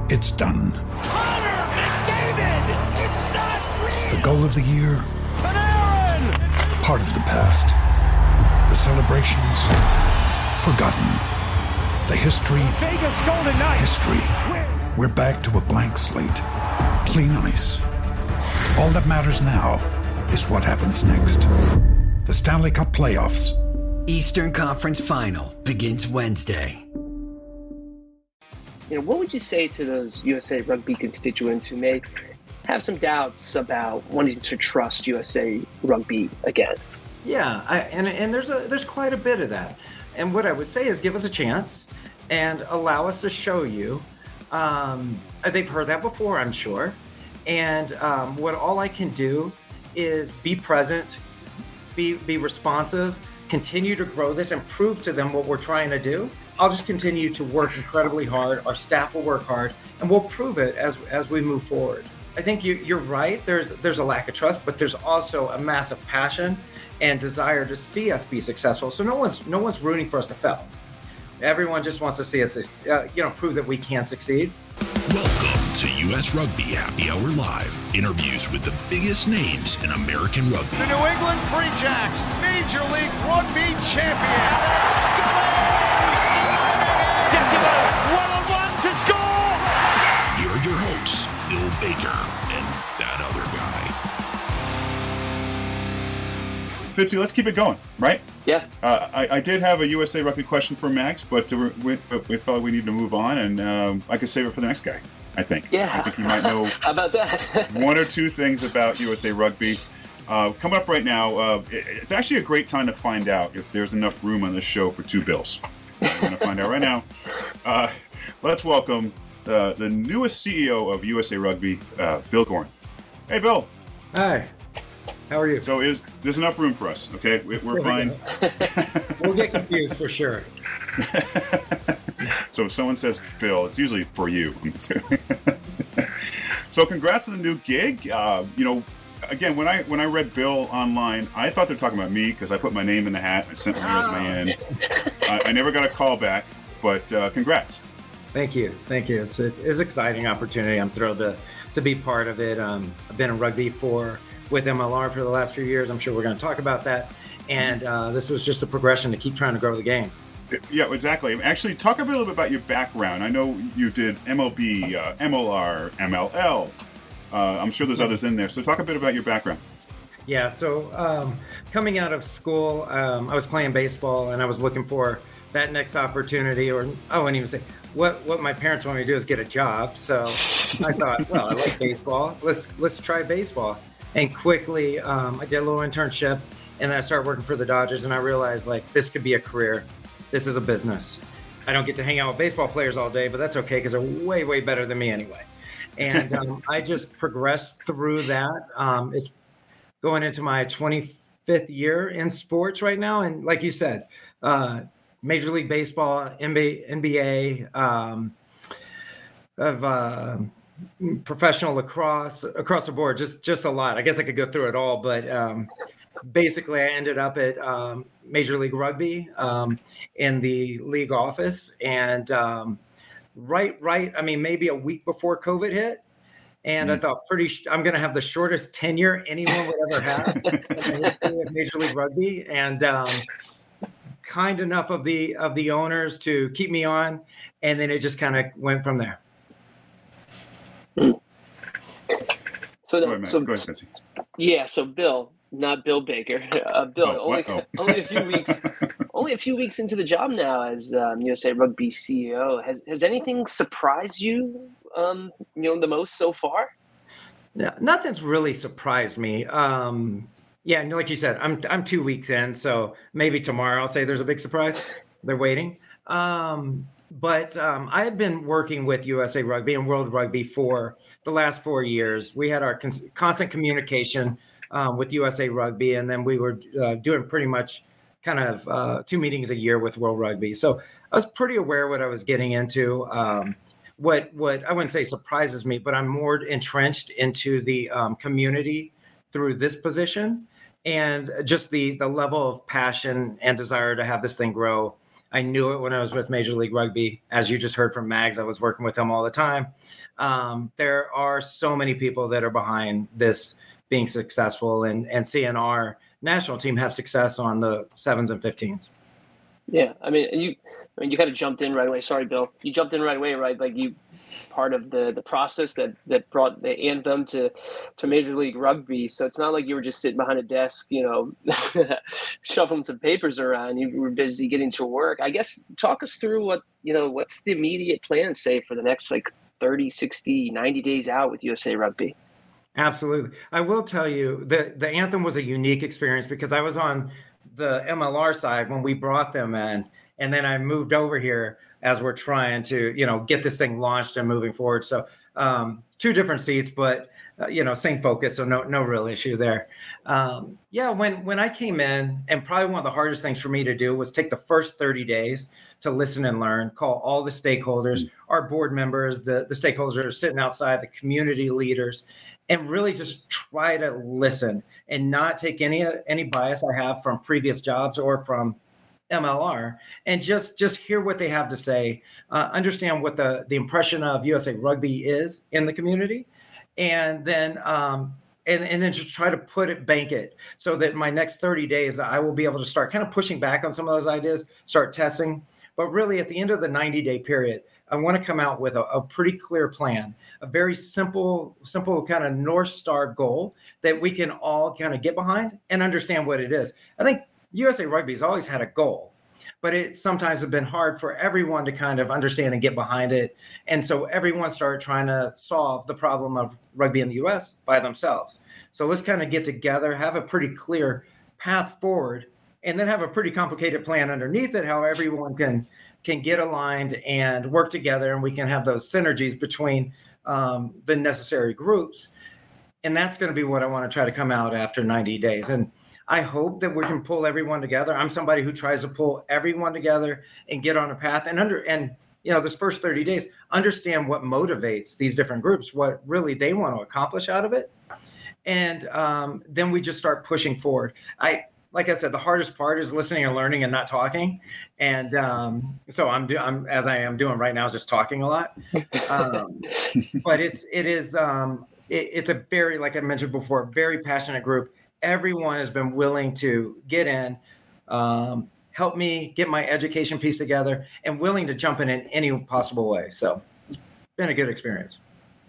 It's done. Connor McDavid! It's not real! The goal of the year? Panarin! Part of the past. The celebrations? Forgotten. The history? Vegas Golden Knights! History. We're back to a blank slate. Clean ice. All that matters now is what happens next. The Stanley Cup Playoffs. Eastern Conference Final begins Wednesday. What would you say to those USA Rugby constituents who may have some doubts about wanting to trust USA Rugby again? Yeah, and there's quite a bit of that. And what I would say is give us a chance and allow us to show you. They've heard that before, I'm sure. And what all I can do is be present, be responsive, continue to grow this and prove to them what we're trying to do. I'll just continue to work incredibly hard. Our staff will work hard, and we'll prove it as we move forward. I think you're right. There's a lack of trust, but there's also a massive passion and desire to see us be successful. So no one's rooting for us to fail. Everyone just wants to see us, prove that we can succeed. Welcome to US Rugby Happy Hour Live. Interviews with the biggest names in American rugby. The New England Free Jacks, Major League Rugby champions. One-on-one to score. Here are your hosts, Bill Baker and that other guy. Fitzy, let's keep it going, right? Yeah. I did have a USA Rugby question for Max, but we felt we need to move on, and I could save it for the next guy, I think. Yeah. I think he might know How about that? one or two things about USA Rugby. Coming up right now, it's actually a great time to find out if there's enough room on this show for two Bills. We're going to find out right now. Let's welcome the newest CEO of USA Rugby, Bill Gorin. Hey, Bill. Hi. How are you? So there's enough room for us, okay? We're fine. We'll get confused for sure. So if someone says Bill, it's usually for you. So congrats on the new gig. Again, when I read Bill online, I thought they were talking about me because I put my name in the hat. I sent my resume in. I never got a call back, but congrats. Thank you. It's an exciting opportunity. I'm thrilled to be part of it. I've been in rugby with MLR for the last few years. I'm sure we're going to talk about that. And this was just a progression to keep trying to grow the game. Yeah, exactly. Actually, talk a little bit about your background. I know you did MLB, MLR, MLL. I'm sure there's others in there. So talk a bit about your background. Yeah, so coming out of school, I was playing baseball and I was looking for that next opportunity, or I wouldn't even say, what my parents want me to do is get a job. So I thought, well, I like baseball. Let's try baseball. And quickly, I did a little internship and then I started working for the Dodgers and I realized this could be a career. This is a business. I don't get to hang out with baseball players all day, but that's okay because they're way, way better than me anyway. And I just progressed through that. It's going into my 25th year in sports right now. And like you said, Major League Baseball, NBA, professional lacrosse, across the board, just a lot. I guess I could go through it all, but basically I ended up at Major League Rugby in the league office. And maybe a week before COVID hit. And I thought I'm going to have the shortest tenure anyone would ever have in the history of Major League Rugby. And kind enough of the owners to keep me on. And then it just kind of went from there. So, go ahead, Vincy. Yeah, so Bill, not Bill Baker. Bill, only a few weeks into the job now as USA Rugby CEO. Has anything surprised you, the most so far? No, nothing's really surprised me. Yeah, like you said, I'm 2 weeks in, so maybe tomorrow I'll say there's a big surprise. They're waiting. But I've been working with USA Rugby and World Rugby for the last 4 years. We had our constant communication with USA Rugby, and then we were doing pretty much kind of 2 meetings a year with World Rugby. So I was pretty aware what I was getting into. What I wouldn't say surprises me, but I'm more entrenched into the community through this position, and just the level of passion and desire to have this thing grow I knew it when I was with Major League Rugby. As you just heard from Mags, I was working with him all the time. There are so many people that are behind this being successful and seeing our national team have success on the 7s and 15s. Yeah, I mean, you kind of jumped in right away. Sorry, Bill. You jumped in right away, right? Like you part of the process that brought the anthem to Major League Rugby. So it's not like you were just sitting behind a desk, shuffling some papers around. You were busy getting to work. I guess talk us through what's the immediate plan, say, for the next 30, 60, 90 days out with USA Rugby? Absolutely. I will tell you that the anthem was a unique experience because I was on the MLR side when we brought them in, and then I moved over here as we're trying to, get this thing launched and moving forward. So 2 different seats, but, same focus. So no real issue there. When I came in, and probably one of the hardest things for me to do was take the first 30 days to listen and learn, call all the stakeholders, our board members, the stakeholders that are sitting outside, the community leaders, and really just try to listen and not take any bias I have from previous jobs or from MLR, and just hear what they have to say, understand what the impression of USA Rugby is in the community, and then and then just try to bank it so that my next 30 days I will be able to start kind of pushing back on some of those ideas, start testing. But really, at the end of the 90-day period, I want to come out with a pretty clear plan, a very simple kind of North Star goal that we can all kind of get behind and understand what it is. I think USA Rugby has always had a goal, but it sometimes has been hard for everyone to kind of understand and get behind it. And so everyone started trying to solve the problem of rugby in the U.S. by themselves. So let's kind of get together, have a pretty clear path forward, and then have a pretty complicated plan underneath it, how everyone can get aligned and work together, and we can have those synergies between the necessary groups. And that's going to be what I want to try to come out after 90 days. And I hope that we can pull everyone together. I'm somebody who tries to pull everyone together and get on a path and this first 30 days, understand what motivates these different groups, what really they want to accomplish out of it. And then we just start pushing forward. Like I said, the hardest part is listening and learning and not talking. And so I'm as I am doing right now, is just talking a lot. But it's a very, like I mentioned before, very passionate group. Everyone has been willing to get in, help me get my education piece together, and willing to jump in any possible way. So it's been a good experience.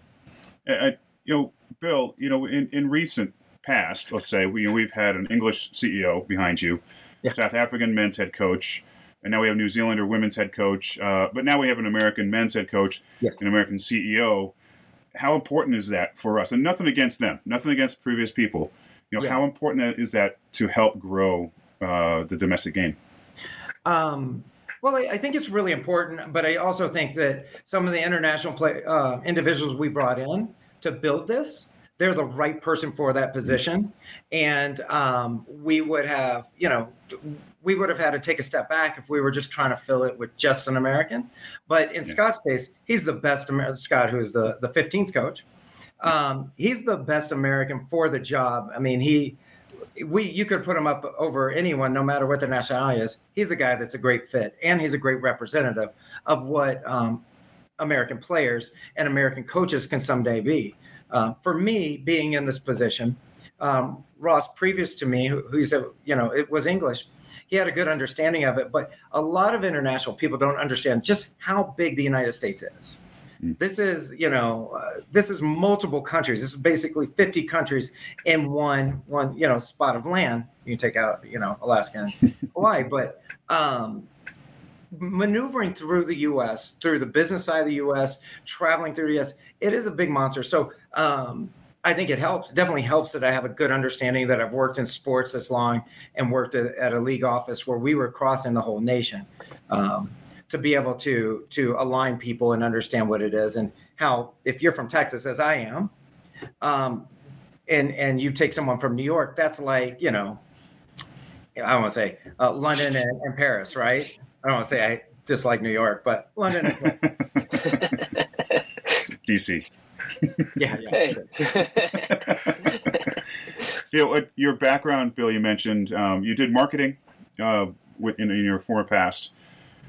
Bill, in recent past, let's say, we've had an English CEO behind you, South African men's head coach, and now we have New Zealander women's head coach, but now we have an American men's head coach, an American CEO. How important is that for us? And nothing against them, nothing against previous people. How important is that to help grow the domestic game? Well, I think it's really important, but I also think that some of the international individuals we brought in to build this, they're the right person for that position. And we would have had to take a step back if we were just trying to fill it with just an American. But in Scott's case, he's the best Scott, who is the 15s coach. He's the best American for the job. I mean, you could put him up over anyone, no matter what their nationality is. He's a guy that's a great fit, and he's a great representative of what American players and American coaches can someday be. For me, being in this position, Ross, previous to me, who said, it was English, he had a good understanding of it. But a lot of international people don't understand just how big the United States is. This is, this is multiple countries. This is basically 50 countries in one spot of land. You can take out, Alaska and Hawaii, but maneuvering through the U.S., through the business side of the U.S., traveling through the U.S., it is a big monster. So I think it helps. It definitely helps that I have a good understanding that I've worked in sports this long and worked at a league office where we were crossing the whole nation. To be able to align people and understand what it is, and how, if you're from Texas, as I am, and you take someone from New York, that's like, I don't want to say London and Paris, right? I don't want to say I dislike New York, but London and DC. Yeah. Hey. Your background, Bill, you mentioned you did marketing in your former past.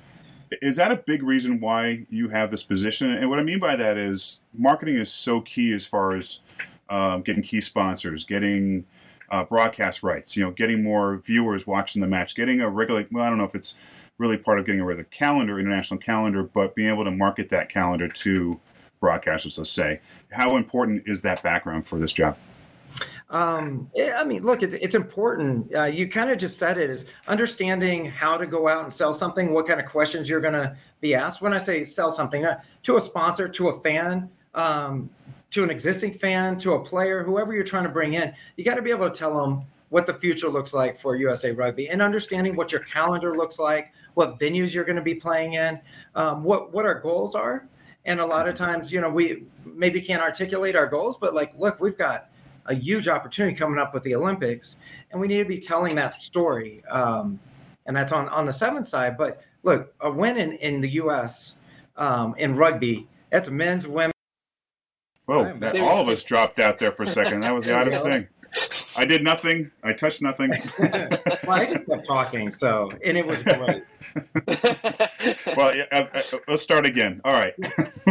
Is that a big reason why you have this position? And what I mean by that is marketing is so key as far as getting key sponsors, getting broadcast rights, getting more viewers watching the match, getting a regular, well, I don't know if it's really part of getting a regular calendar, international calendar, but being able to market that calendar to broadcasters, let's say. How important is that background for this job? Look, it's important. You kind of just said it, is understanding how to go out and sell something, what kind of questions you're going to be asked. When I say sell something, to a sponsor, to a fan, to an existing fan, to a player, whoever you're trying to bring in, you got to be able to tell them what the future looks like for USA Rugby, and understanding what your calendar looks like, what venues you're going to be playing in, what our goals are. And a lot of times, we maybe can't articulate our goals, but look, we've got a huge opportunity coming up with the Olympics, and we need to be telling that story. And that's on the seventh side. But look, a win in the U.S. In rugby, that's men's, women. Whoa, all of us dropped out there for a second. That was the oddest thing. I did nothing. I touched nothing. Well, I just kept talking, and it was great. Well, let's start again. All right.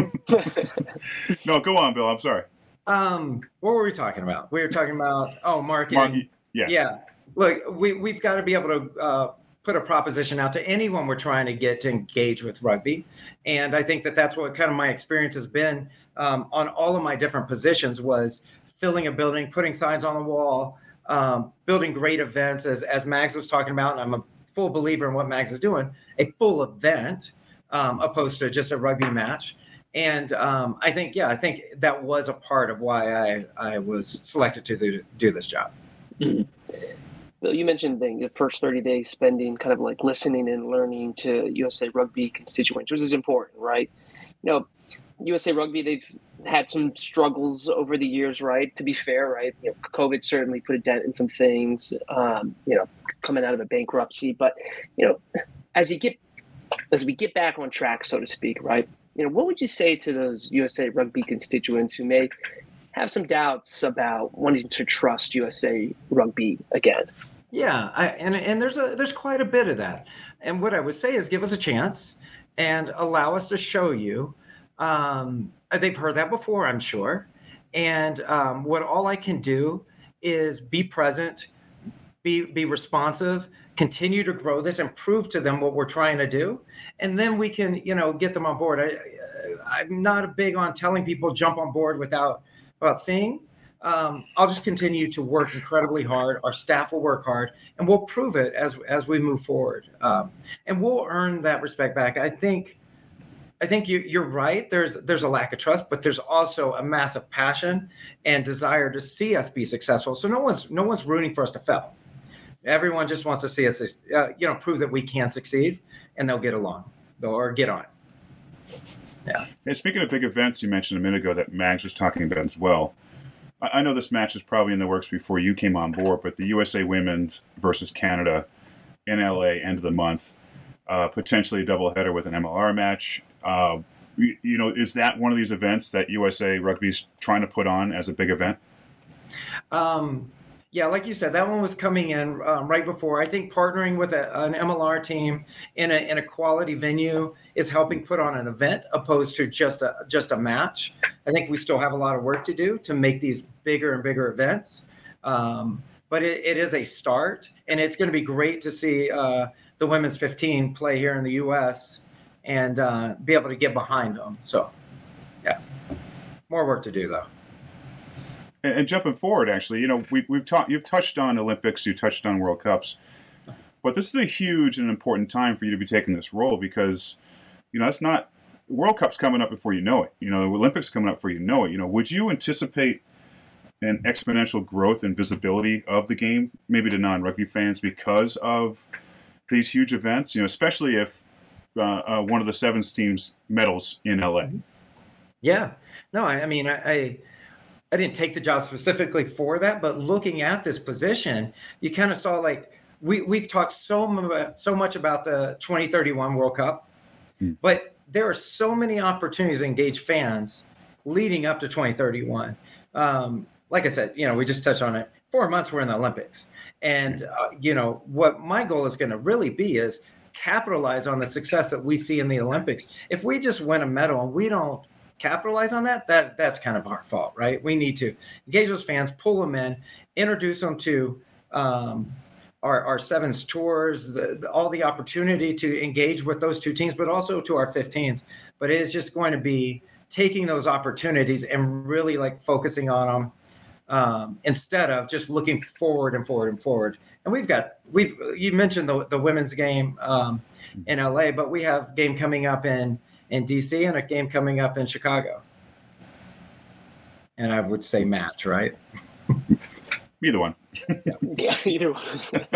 No, go on, Bill. I'm sorry. What were we talking about? We were talking about marketing. Yes. Yeah. Look, we've got to be able to put a proposition out to anyone we're trying to get to engage with rugby, and I think that's what kind of my experience has been on all of my different positions, was filling a building, putting signs on the wall, building great events, as Mags was talking about, and I'm a full believer in what Mags is doing, a full event opposed to just a rugby match. And I think that was a part of why I was selected to do this job. Mm-hmm. Bill, you mentioned the first 30 days spending kind of like listening and learning to USA Rugby constituents, which is important, right? USA Rugby, they've had some struggles over the years, right? To be fair, right? COVID certainly put a dent in some things, coming out of a bankruptcy. But, as we get back on track, so to speak, right? What would you say to those USA Rugby constituents who may have some doubts about wanting to trust USA Rugby again? Yeah, and there's quite a bit of that. And what I would say is give us a chance and allow us to show you. They've heard that before, I'm sure. And what all I can do is be present, be responsive, continue to grow this, and prove to them what we're trying to do. And then we can, get them on board. I'm not big on telling people jump on board without seeing. I'll just continue to work incredibly hard. Our staff will work hard, and we'll prove it as we move forward. And we'll earn that respect back. I think you're right. There's a lack of trust, but there's also a massive passion and desire to see us be successful. So no one's rooting for us to fail. Everyone just wants to see us, prove that we can succeed, and they'll get along or get on. Yeah. And speaking of big events, you mentioned a minute ago that Mags was talking about as well. I know this match is probably in the works before you came on board, but the USA Women's versus Canada in LA, end of the month, potentially a doubleheader with an MLR match. Is that one of these events that USA Rugby's trying to put on as a big event? Yeah, like you said, that one was coming in right before. I think partnering with an MLR team in a quality venue is helping put on an event opposed to just a match. I think we still have a lot of work to do to make these bigger and bigger events. But it is a start, and it's going to be great to see the women's 15 play here in the U.S. and be able to get behind them. So, yeah, more work to do, though. And jumping forward, actually, you've touched on Olympics, you touched on World Cups, but this is a huge and important time for you to be taking this role because, it's not World Cup's coming up before you know it. The Olympics coming up before you know it. Would you anticipate an exponential growth and visibility of the game, maybe to non-rugby fans, because of these huge events? Especially if one of the Sevens teams medals in LA. Yeah, no, I didn't take the job specifically for that, but looking at this position, you kind of saw we've talked so much about the 2031 World Cup, but there are so many opportunities to engage fans leading up to 2031. Like I said, we just touched on it. 4 months we're in the Olympics, and what my goal is going to really be is capitalize on the success that we see in the Olympics. If we just win a medal and we don't capitalize on that's kind of our fault, right? We need to engage those fans, pull them in, introduce them to our sevens tours, all the opportunity to engage with those two teams, but also to our 15s. But it is just going to be taking those opportunities and really like focusing on them instead of just looking forward and forward and forward. And you mentioned the women's game in LA, but we have a game coming up in DC and a game coming up in Chicago. And I would say match, right? Either one. Yeah, either one.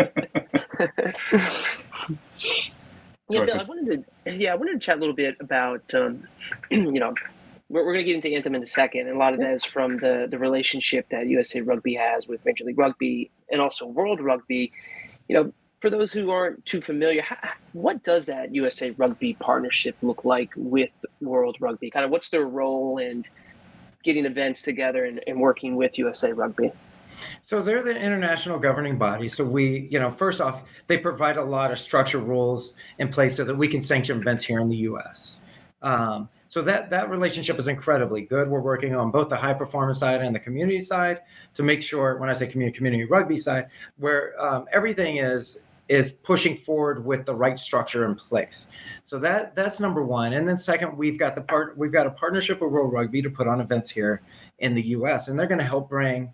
Yeah, Bill, I wanted to chat a little bit about, we're going to get into Anthem in a second, and a lot of that is from the relationship that USA Rugby has with Major League Rugby and also World Rugby. For those who aren't too familiar, what does that USA Rugby partnership look like with World Rugby? Kind of what's their role in getting events together and working with USA Rugby? So they're the international governing body. So we, first off, they provide a lot of structure rules in place so that we can sanction events here in the U.S. So that relationship is incredibly good. We're working on both the high performance side and the community side to make sure, when I say community rugby side, where everything is pushing forward with the right structure in place. So that's number one. And then second, we've got a partnership with World Rugby to put on events here in the U.S. and they're going to help bring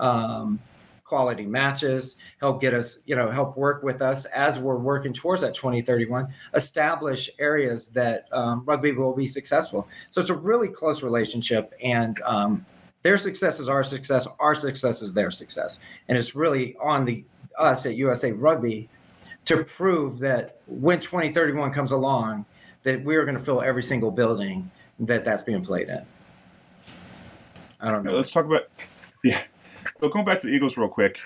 quality matches, help get us, help work with us as we're working towards that 2031, establish areas that rugby will be successful. So it's a really close relationship, and their success is our success is their success. And it's really on us at USA Rugby to prove that when 2031 comes along, that we're going to fill every single building that's being played in. I don't know. Let's talk about, So going back to the Eagles real quick,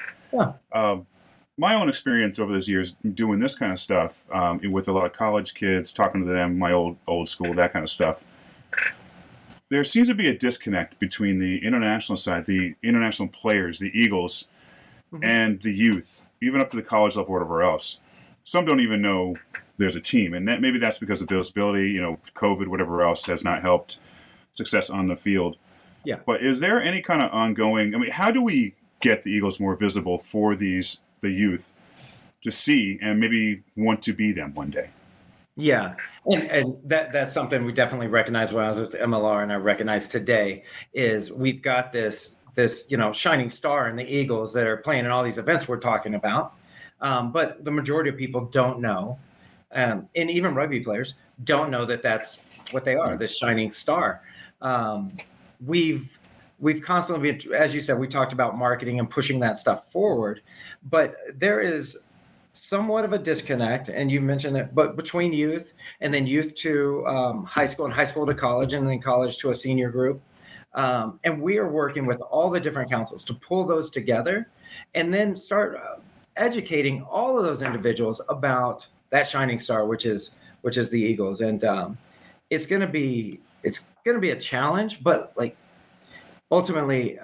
my own experience over those years doing this kind of stuff with a lot of college kids, talking to them, my old school, that kind of stuff, there seems to be a disconnect between the international side, the international players, the Eagles, and the youth, even up to the college level or whatever else. Some don't even know there's a team, and maybe that's because of visibility, COVID, whatever else has not helped success on the field. Yeah. But is there any kind of ongoing, how do we get the Eagles more visible for the youth to see and maybe want to be them one day? Yeah. And that's something we definitely recognized when I was with MLR, and I recognize today is we've got this shining star in the Eagles that are playing in all these events we're talking about. But the majority of people don't know, and even rugby players don't know that that's what they are, this shining star. We've constantly been, as you said, we talked about marketing and pushing that stuff forward, but there is somewhat of a disconnect, and you mentioned it, but between youth and then youth to high school and high school to college and then college to a senior group. And we are working with all the different councils to pull those together and then start educating all of those individuals about that shining star, which is the Eagles. And it's going to be a challenge, but ultimately,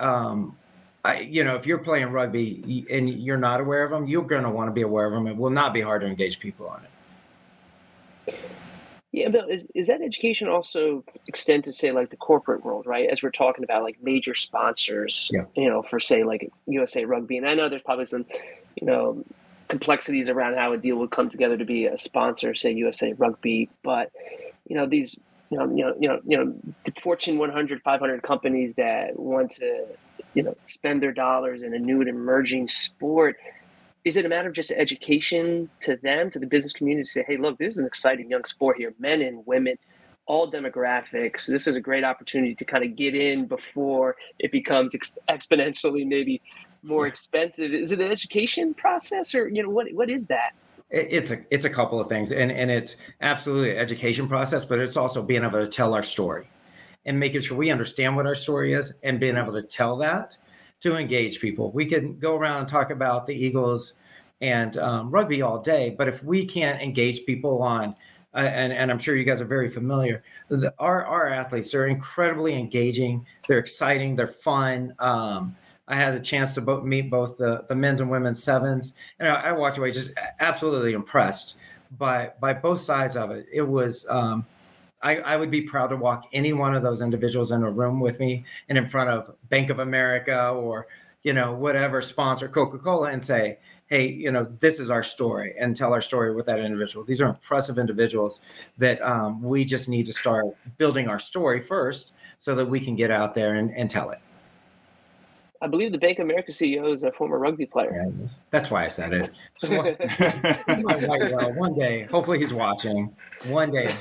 if you're playing rugby and you're not aware of them, you're going to want to be aware of them. It will not be hard to engage people on it. Yeah, Bill, is that education also extend to say the corporate world, right? As we're talking about major sponsors, for say USA Rugby, and I know there's probably some, complexities around how a deal would come together to be a sponsor, say USA Rugby, but these. The Fortune 100, 500 companies that want to, spend their dollars in a new and emerging sport. Is it a matter of just education to them, to the business community, to say, hey, look, this is an exciting young sport here, men and women, all demographics. This is a great opportunity to kind of get in before it becomes exponentially maybe more expensive. Is it an education process, or what is that? It's a couple of things, and it's absolutely an education process, but it's also being able to tell our story and making sure we understand what our story is and being able to tell that to engage people. We can go around and talk about the Eagles and rugby all day, but if we can't engage people on, and I'm sure you guys are very familiar, our athletes are incredibly engaging. They're exciting. They're fun. I had a chance to meet both the men's and women's sevens, and I walked away just absolutely impressed by both sides of it. It was, I would be proud to walk any one of those individuals in a room with me and in front of Bank of America or, whatever sponsor, Coca-Cola, and say, hey, this is our story, and tell our story with that individual. These are impressive individuals that we just need to start building our story first so that we can get out there and tell it. I believe the Bank of America CEO is a former rugby player. Yeah, that's why I said it. So one day, hopefully he's watching. One day.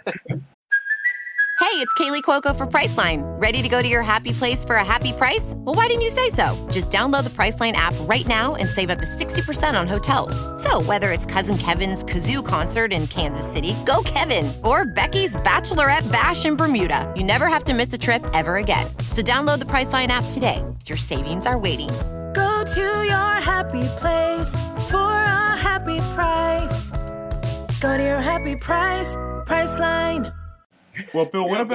Hey, it's Kaylee Cuoco for Priceline. Ready to go to your happy place for a happy price? Well, why didn't you say so? Just download the Priceline app right now and save up to 60% on hotels. So whether it's Cousin Kevin's Kazoo Concert in Kansas City, go Kevin, or Becky's Bachelorette Bash in Bermuda, you never have to miss a trip ever again. So download the Priceline app today. Your savings are waiting. Go to your happy place for a happy price. Go to your happy price, Priceline. Well, Bill, what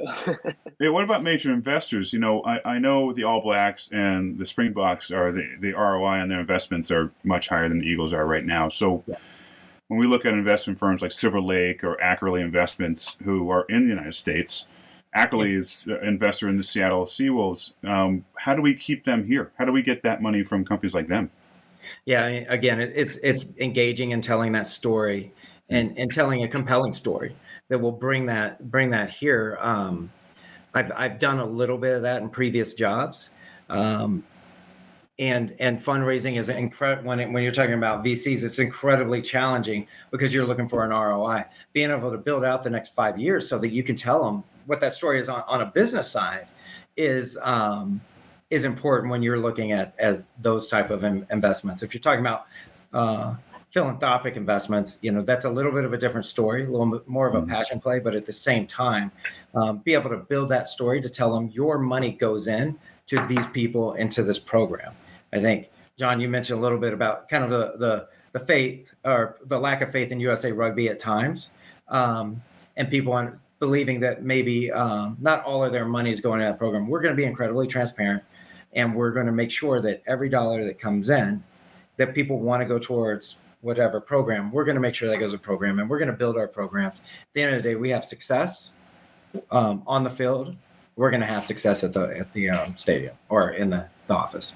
about major investors? I know the All Blacks and the Springboks are the ROI on their investments are much higher than the Eagles are right now. So when we look at investment firms like Silver Lake or Ackerley Investments, who are in the United States, Ackerley is an investor in the Seattle Seawolves. How do we keep them here? How do we get that money from companies like them? Yeah, again, it's engaging and telling that story and telling a compelling story that will bring that here. I've done a little bit of that in previous jobs, and fundraising is incredible. When you're talking about VCs, it's incredibly challenging because you're looking for an ROI. Being able to build out the next 5 years so that you can tell them what that story is on a business side is important when you're looking at as those type of investments. If you're talking about philanthropic investments, that's a little bit of a different story, a little bit more of a passion play, but at the same time, be able to build that story to tell them your money goes in to these people into this program. I think, John, you mentioned a little bit about kind of the faith or the lack of faith in USA Rugby at times, and people believing that maybe not all of their money is going in that program. We're going to be incredibly transparent, and we're going to make sure that every dollar that comes in, that people want to go towards whatever program, we're going to make sure that goes to program, and we're going to build our programs. At the end of the day, we have success on the field. We're going to have success at the stadium or in the office.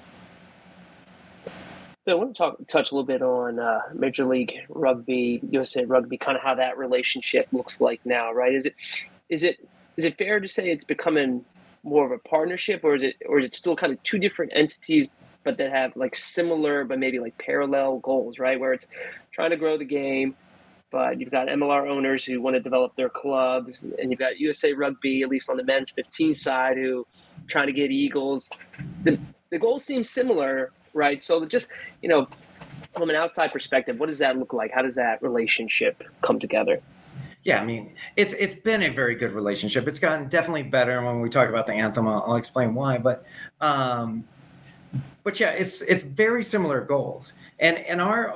So I want to touch a little bit on Major League Rugby, USA Rugby, kind of how that relationship looks like now, right? Is it fair to say it's becoming more of a partnership, or is it still kind of two different entities, but that have like similar but maybe like parallel goals, right? Where it's trying to grow the game, but you've got MLR owners who want to develop their clubs, and you've got USA Rugby, at least on the men's 15 side, who trying to get Eagles. The goals seem similar, right? So just, from an outside perspective, what does that look like? How does that relationship come together? Yeah, I mean, it's been a very good relationship. It's gotten definitely better. When we talk about the anthem, I'll explain why. But yeah, it's very similar goals. And MLR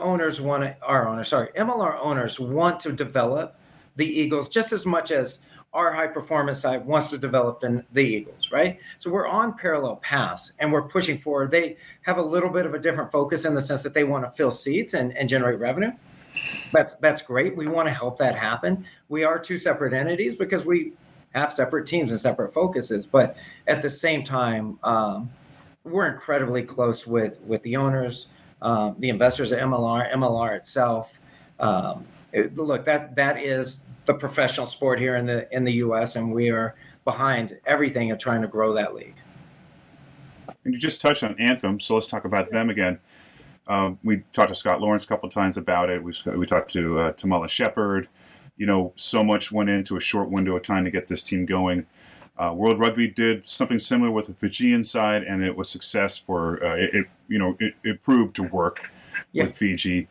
owners want to develop the Eagles just as much as our high performance side wants to develop the Eagles, right? So we're on parallel paths and we're pushing forward. They have a little bit of a different focus in the sense that they want to fill seats and generate revenue. That's great. We want to help that happen. We are two separate entities because we have separate teams and separate focuses. But at the same time, we're incredibly close with the owners, the investors at MLR itself. Look, that is the professional sport here in the U.S., and we are behind everything of trying to grow that league. And you just touched on Anthem, so let's talk about them again. We talked to Scott Lawrence a couple of times about it. We talked to Tamala Shepard. So much went into a short window of time to get this team going. World Rugby did something similar with the Fijian side, and it was success for it proved to work with Fiji.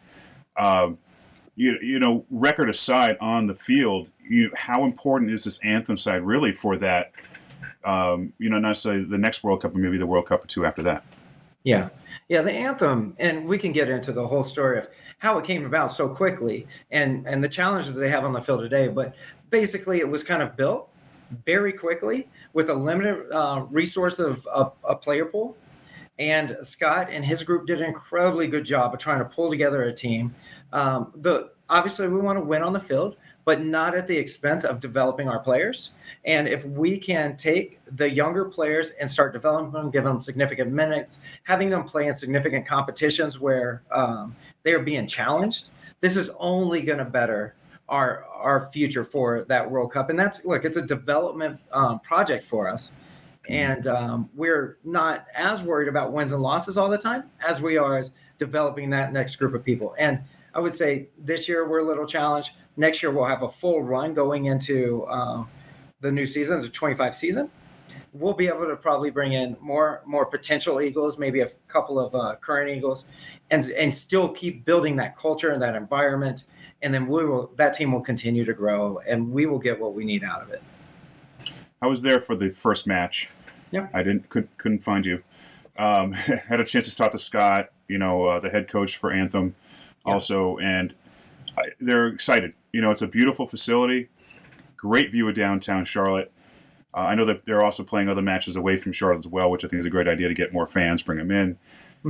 Record aside on the field, how important is this Anthem side really for that? Not necessarily the next World Cup, but maybe the World Cup or two after that. Yeah, the Anthem, and we can get into the whole story of how it came about so quickly and the challenges they have on the field today. But basically, it was kind of built very quickly with a limited resource of a player pool. And Scott and his group did an incredibly good job of trying to pull together a team. obviously we want to win on the field, but not at the expense of developing our players. And if we can take the younger players and start developing them, give them significant minutes, having them play in significant competitions where they are being challenged, this is only going to better our future for that World Cup. And it's a development project for us. And we're not as worried about wins and losses all the time as we are as developing that next group of people. And I would say this year we're a little challenged. Next year we'll have a full run going into the new season, the 25 season. We'll be able to probably bring in more potential Eagles, maybe a couple of current Eagles, and still keep building that culture and that environment. And then that team will continue to grow, and we will get what we need out of it. I was there for the first match. Yeah, I couldn't find you. Had a chance to talk to Scott, the head coach for Anthem, also, and they're excited. It's a beautiful facility, great view of downtown Charlotte. I know that they're also playing other matches away from Charlotte as well, which I think is a great idea to get more fans, bring them in.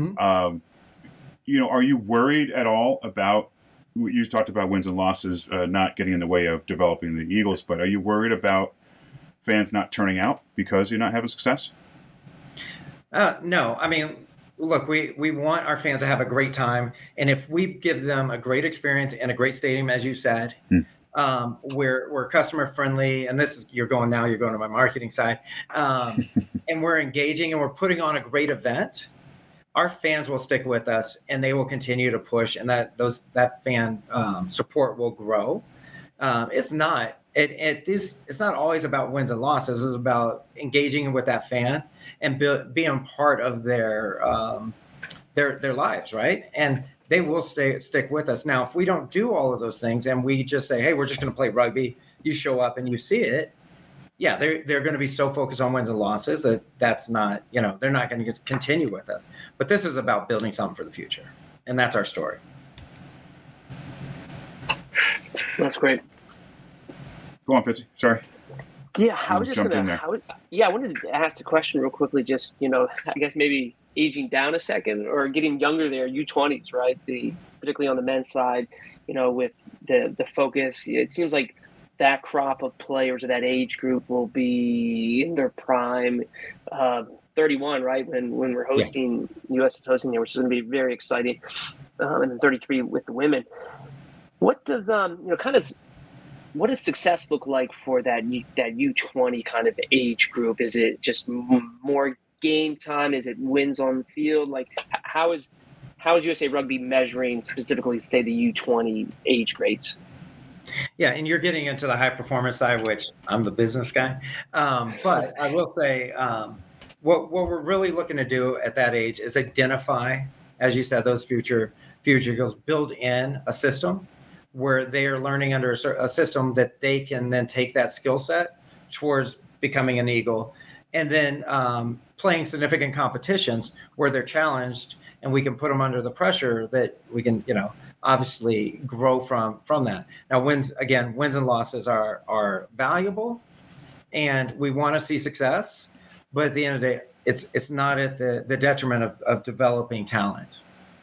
Mm-hmm. Are you worried at all about? You talked about wins and losses not getting in the way of developing the Eagles, but are you worried about fans not turning out because you're not having success? No. I mean, look, we want our fans to have a great time. And if we give them a great experience in a great stadium, as you said, we're customer friendly. And you're going to my marketing side. And we're engaging and we're putting on a great event. Our fans will stick with us and they will continue to push, and that fan support will grow. It's not always about wins and losses. It's about engaging with that fan and being part of their lives, right? And they will stick with us. Now, if we don't do all of those things and we just say, hey, we're just going to play rugby, you show up and you see it, yeah, they're going to be so focused on wins and losses that's not, they're not going to continue with us. But this is about building something for the future, and that's our story. That's great. Go on, Fitzy. Sorry. Yeah, I was just I wanted to ask a question real quickly. Just I guess maybe aging down a second or getting younger there. U20s, right? Particularly on the men's side, with the focus. It seems like that crop of players of that age group will be in their prime. 31, right? When we're hosting, U.S. is hosting there, which is going to be very exciting. And then 33 with the women. What does what does success look like for that U20 kind of age group? Is it just more game time? Is it wins on the field? Like how is USA Rugby measuring specifically, say, the U20 age grades? Yeah, and you're getting into the high performance side, which I'm the business guy. But I will say. What we're really looking to do at that age is identify, as you said, those future girls, build in a system where they are learning under a system that they can then take that skill set towards becoming an Eagle, and then playing significant competitions where they're challenged and we can put them under the pressure that we can, obviously grow from that. Now, wins and losses are valuable, and we want to see success. But at the end of the day, it's not at the detriment of developing talent.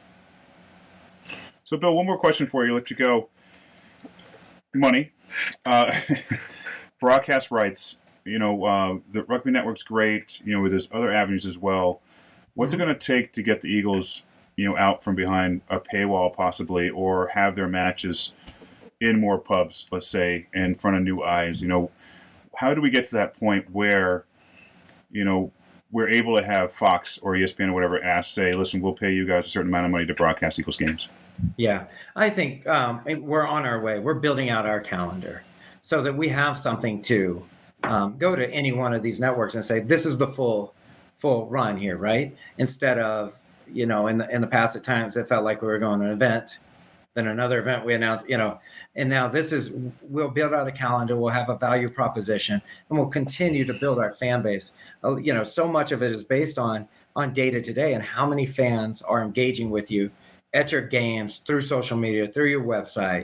So, Bill, one more question for you. Let you go. Money, broadcast rights. The Rugby Network's great. There's other avenues as well. What's it going to take to get the Eagles, out from behind a paywall possibly, or have their matches in more pubs, let's say, in front of new eyes? How do we get to that point where we're able to have Fox or ESPN or whatever say, listen, we'll pay you guys a certain amount of money to broadcast Eagles games? Yeah, I think we're on our way. We're building out our calendar so that we have something to go to any one of these networks and say, this is the full run here, right? Instead of, in the past at times, it felt like we were going to an event, then another event we announced, and now we'll build out a calendar, we'll have a value proposition, and we'll continue to build our fan base. So much of it is based on data today and how many fans are engaging with you at your games, through social media, through your website,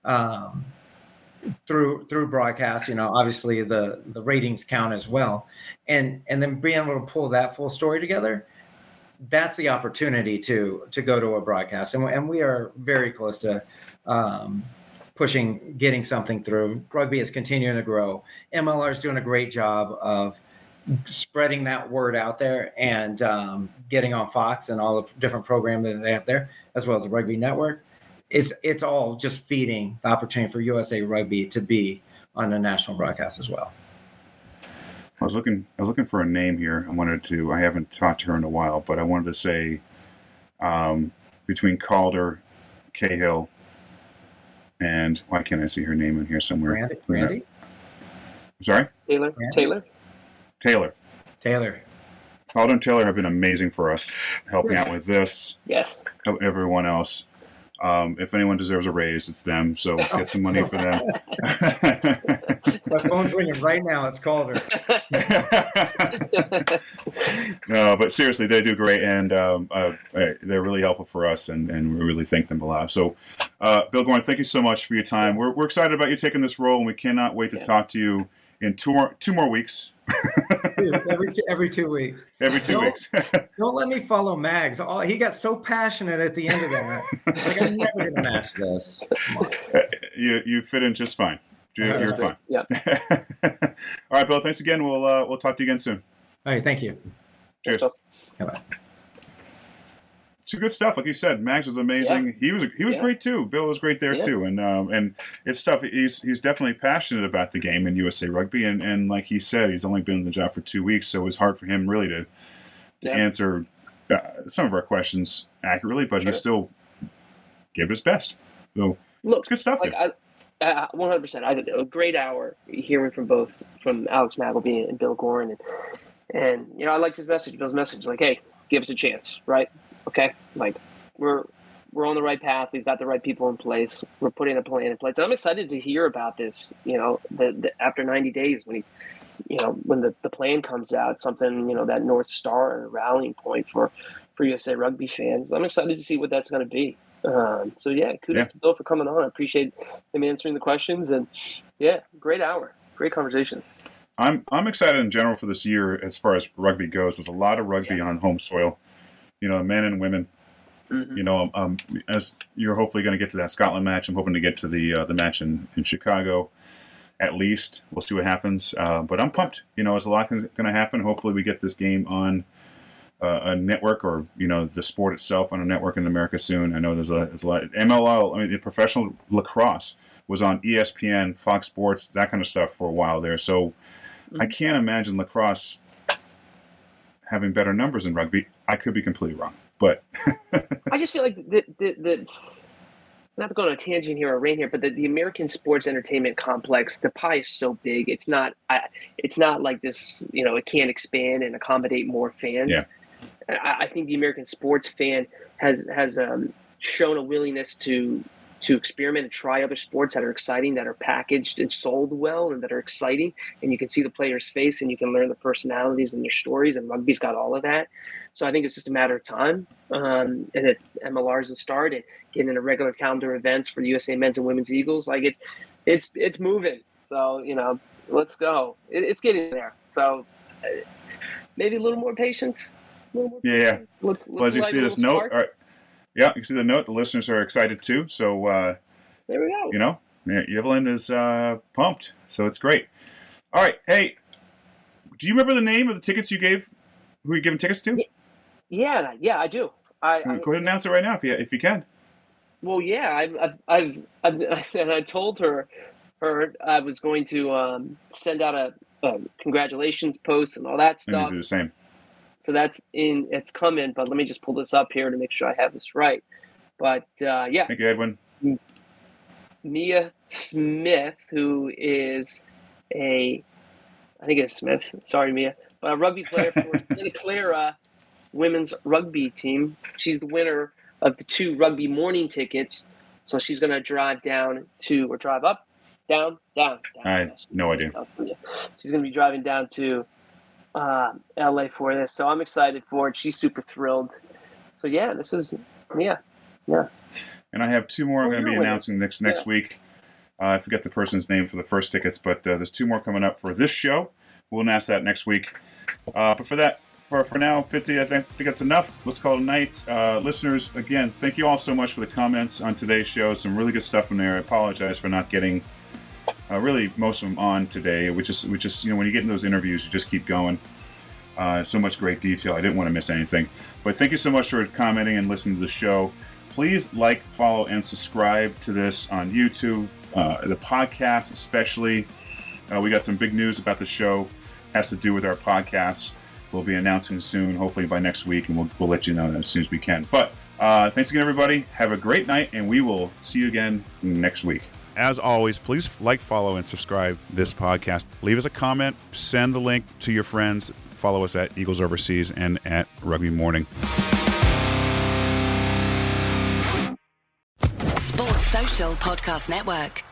through broadcast. Obviously the ratings count as well, and then being able to pull that full story together. That's the opportunity to go to a broadcast, and we are very close to pushing, getting something through. Rugby is continuing to grow. MLR is doing a great job of spreading that word out there and getting on Fox and all the different programs that they have there, as well as the Rugby Network. It's all just feeding the opportunity for USA Rugby to be on the national broadcast as well. I was looking for a name here. I haven't talked to her in a while, but I wanted to say between Calder, Cahill, and why can't I see her name in here somewhere? Randy? I'm sorry? Taylor. Calder and Taylor have been amazing for us, helping out with this. Yes. Everyone else. If anyone deserves a raise, it's them. So get some money for them. My phone's ringing right now. It's Calder. No, but seriously, they do great, and they're really helpful for us, and we really thank them a lot. So, Bill Gorin, thank you so much for your time. We're excited about you taking this role, and we cannot wait to talk to you in two more weeks. every 2 weeks. Every 2 weeks. Don't let me follow Mags. He got so passionate at the end of that. Like, I'm never going to match this. You fit in just fine. You're fine. Yeah. All right, Bill. Thanks again. We'll talk to you again soon. All right. Thank you. Cheers. Bye. Some good stuff, like you said. Mags was amazing. Yeah. He was great too. Bill was great there too, and it's tough. He's definitely passionate about the game in USA Rugby, and like he said, he's only been in the job for 2 weeks, so it was hard for him really to answer some of our questions accurately, but he still gave it his best. So it's good stuff. Like 100%. I had a great hour hearing from Alex Magleby and Bill Gorin, and I liked Bill's message, like, hey, give us a chance, right? Okay, like we're on the right path. We've got the right people in place. We're putting a plan in place. And I'm excited to hear about this. The after 90 days when when the plan comes out, something that North Star and rallying point for USA Rugby fans. I'm excited to see what that's going to be. So kudos to Bill for coming on. I appreciate him answering the questions, and great hour, great conversations. I'm excited in general for this year as far as rugby goes. There's a lot of rugby on home soil. Men and women. Mm-hmm. As you're hopefully going to get to that Scotland match, I'm hoping to get to the match in Chicago, at least. We'll see what happens. But I'm pumped. There's a lot going to happen. Hopefully, we get this game on a network, or the sport itself on a network in America soon. I know there's a lot. MLL. I mean, the professional lacrosse was on ESPN, Fox Sports, that kind of stuff for a while there. So I can't imagine lacrosse having better numbers in rugby. I could be completely wrong, but I just feel like the not to go on a tangent here or rain here, but the American sports entertainment complex, the pie is so big. It's not like this. It can't expand and accommodate more fans. Yeah. I think the American sports fan has shown a willingness to experiment and try other sports that are exciting, that are packaged and sold well, and that are exciting. And you can see the player's face, and you can learn their personalities and their stories. And rugby's got all of that. So I think it's just a matter of time. And that MLR's will start and getting in a regular calendar events for the USA Men's and Women's Eagles. Like it's moving. So let's go. It's getting there. So maybe a little more patience. Yeah. Let's as you see this note. All right. Yeah, you can see the note. The listeners are excited too. So there we go. Evelyn is pumped. So it's great. All right. Hey, do you remember the name of the tickets you gave? Who you giving tickets to? Yeah, I do. Go ahead and announce it right now if you can. Well, yeah, I've and I told her I was going to send out a congratulations post and all that stuff. And do the same. So it's coming, but let me just pull this up here to make sure I have this right. But Thank you, Edwin. Mia Smith, who is I think it's Smith. Sorry, Mia, but a rugby player for Santa Clara women's rugby team. She's the winner of the 2 rugby morning tickets. So she's going to drive up, down. I have no idea. She's going to be driving down to LA for this, so I'm excited for it. She's super thrilled. So this is yeah. And I have 2 more I'm going to be announcing next week. I forget the person's name for the first tickets, but there's 2 more coming up for this show. We'll announce that next week. But for that, for now, Fitzy, I think that's enough. Let's call it a night. Listeners, again, thank you all so much for the comments on today's show. Some really good stuff in there. I apologize for not getting really most of them on today. We just when you get in those interviews, you just keep going. So much great detail. I didn't want to miss anything. But thank you so much for commenting and listening to the show. Please like, follow, and subscribe to this on YouTube, the podcast especially. We got some big news about the show. Has to do with our podcasts. We'll be announcing soon, hopefully by next week, and we'll let you know as soon as we can. But thanks again, everybody. Have a great night, and we will see you again next week. As always, please like, follow, and subscribe this podcast. Leave us a comment. Send the link to your friends. Follow us at Eagles Overseas and at Rugby Morning. Sports Social Podcast Network.